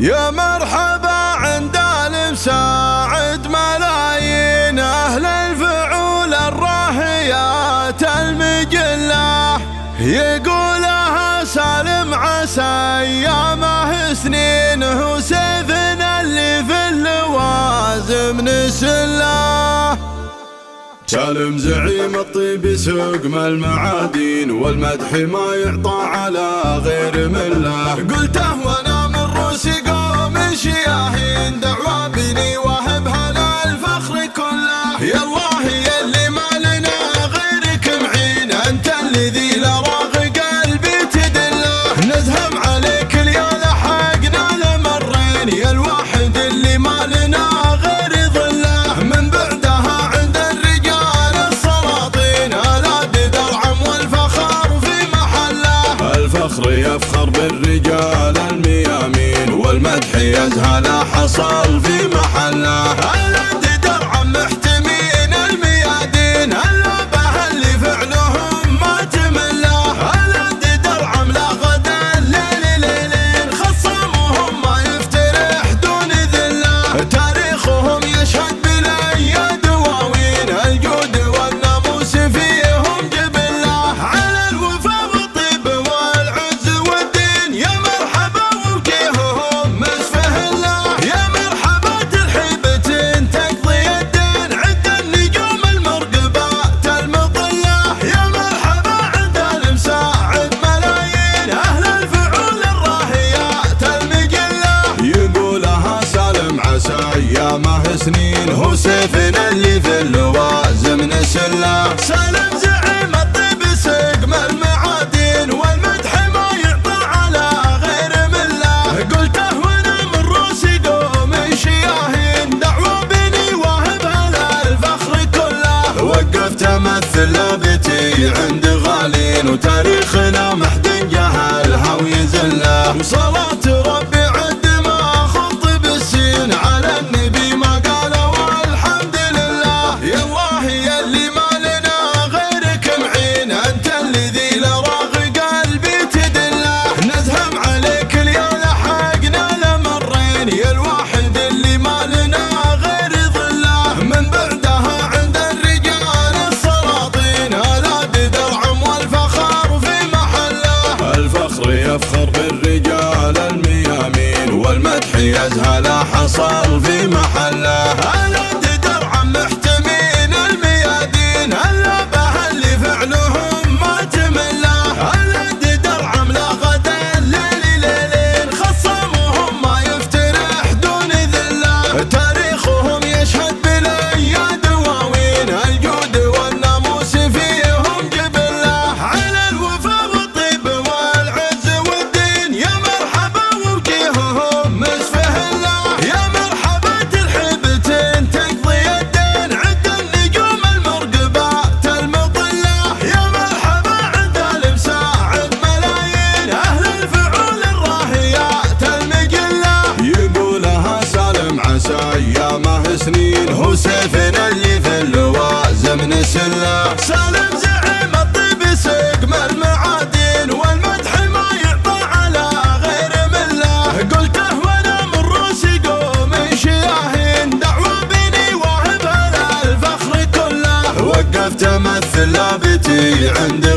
يا مرحبا عند المساعد ملايين أهل الفعول الراهيات المجلة، يقولها سالم عسى أيامه سنينه سيفنا اللي في اللوازم نسله. سالم زعيم الطيب يسوق ما المعادين والمدح ما يعطى على غير مله. قلته وانا من روسي قوم شياهين دعوة بني وهبها للفخر كله. يا الله يا اللي ما لنا غيرك معين، انت الذي لراغ قلبي تدله. نزهم عليك يا لحقنا لمرين، يا الواحد اللي ما لنا غير ظله. من بعدها عند الرجال السلاطين الاد درعم والفخر في محله. الفخر يفخر بالرجال الميامين والمدح يزهى لا حصل في محله. الاد درعم محتمين الميادين اللابه اللي فعلهم ما تمله. الاد درعم لا غدا الليل ليلين خصمهم ما يفترح دون ذله. تاريخهم يشهد بلا دواوين الجود والناموس فيهم جبله. على الوفا والطيب والعز والدين يا مرحبا ووجيههم مسفه الله. يا مرحبا ترحيبة تقضي الدين عند النجوم المرقبات المطلة. يا مرحبا عند المساعد ملايين أهل الفعول الراهيات المجلة. يقولها سالم عسى أيامه سنين هو سيفنا اللي في اللوازم نسله. سالم زعيم الطيب سقم المعادين والمدح ما يعطى على غير مله. قلته وانا من روسي قوم شياهين دعوة بني وهبها للفخر كله. وقفت امثل لابتي عند غالين وتاريخنا محد جهلها ويزله. وصلاة ربي عد ما خط بالسين على النبي ما قال والحمد لله. يا الله يا اللي ما لنا غيرك معين، انت الذي لراغ قلبي تدله. نزهم عليك يا لحقنا لمرين، يا الواحد اللي ما لنا غير ظله. من بعدها عند الرجال السلاطين الاد درعم والفخر في محله. الفخر يفخر بالرجال الميامين والمدح يزهى لا حصل في محله. الاد درعم محتمين الميادين اللابه اللي فعلهم ما تمله. الاد درعم لا غدا الليل ليلين خصمهم ما يفترح دون ذله. تاريخهم يشهد بلا دواوين الجود والناموس فيهم جبله. على الوفا والطيب والعز والدين يا مرحبا ووجيههم مسفه الله. يا مرحبا ترحيبة تقضي الدين عند النجوم المرقبات المطلة. يا مرحبا عند المساعد ملايين أهل الفعول الراهيات المجلة. يقولها سالم عسى أيامه سنين هو سيفنا اللي في اللوازم نسله. سالم زعيم الطيب سقم المعادين والمدح ما يعطى على غير مله. قلته وانا من روسي قوم شياهين دعوة بني وهبها للفخر كله. وقفت امثل لابتي عند